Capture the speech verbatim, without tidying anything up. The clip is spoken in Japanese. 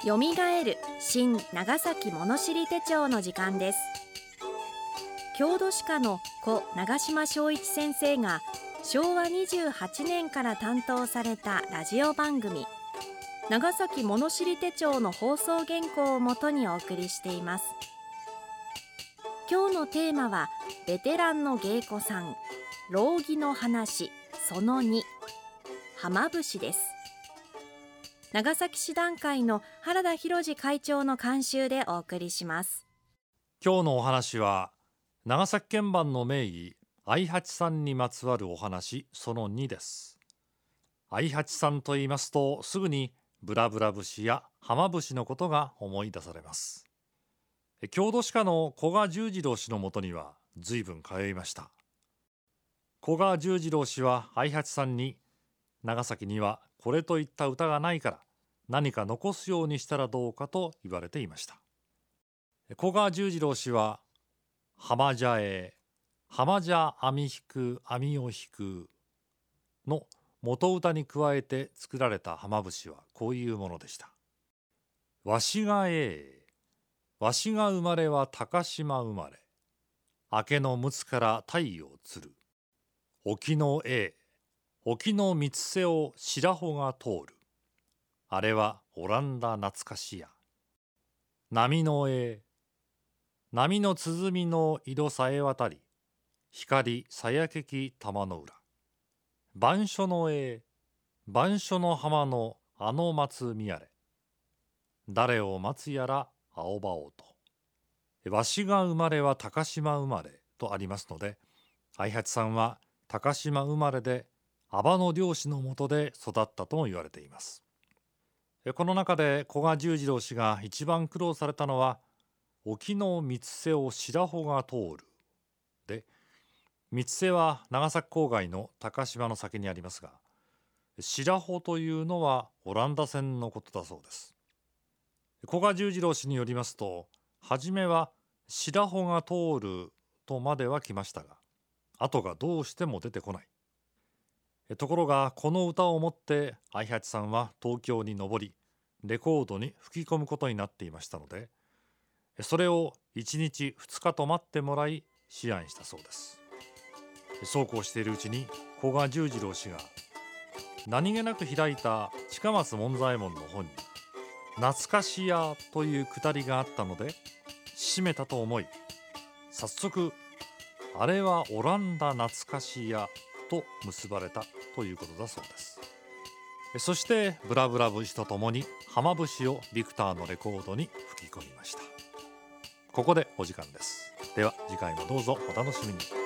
よみがえる新長崎物知り手帳の時間です。郷土史家の故長島昭一先生がしょうわにじゅうはちねんから担当されたラジオ番組長崎物知り手帳の放送原稿をもとにお送りしています。今日のテーマはベテランの芸妓さん老妓の話そのに浜節です。長崎市団会の原田博二会長の監修でお送りします。 今日のお話は長崎県番の名医相八さんにまつわるお話そのにです。相八さんと言いますとすぐにブラブラ節や浜節のことが思い出されます。郷土史家の古賀十次郎氏のもとには随分通いました。古賀十次郎氏は相八さんに長崎にはこれといった歌がないから何か残すようにしたらどうかと言われていました。古賀十次郎氏は浜茶へ浜茶網引く網を引くの元歌に加えて作られた浜節はこういうものでした。わしがええわしが生まれは高島生まれ明けの陸奥から太陽つる沖のええ沖の三つ瀬を白穂が通るあれはオランダ懐かしや波のええ波の鼓の色さえ渡り光さやけき玉の裏番所のええ番所の浜のあの松見やれ誰を待つやら青葉をとわしが生まれは高島生まれとありますので相八さんは高島生まれで阿波の漁師のもとで育ったとも言われています。この中で古賀十次郎氏が一番苦労されたのは沖の三つ瀬を白穂が通るで、三つ瀬は長崎郊外の高島の先にありますが白穂というのはオランダ船のことだそうです。古賀十次郎氏によりますと初めは白穂が通るとまでは来ましたが後がどうしても出てこない。ところがこの歌をもって相八さんは東京に上りレコードに吹き込むことになっていましたのでそれをいちにちふつかと待ってもらい思案したそうです。そうこうしているうちに古賀十次郎氏が何気なく開いた近松門左衛門の本に懐かしやというくだりがあったので締めたと思い早速あれはオランダ懐かしやと結ばれたということだそうです。そしてブラブラ節とともに浜節をビクターのレコードに吹き込みました。ここでお時間です。では次回もどうぞお楽しみに。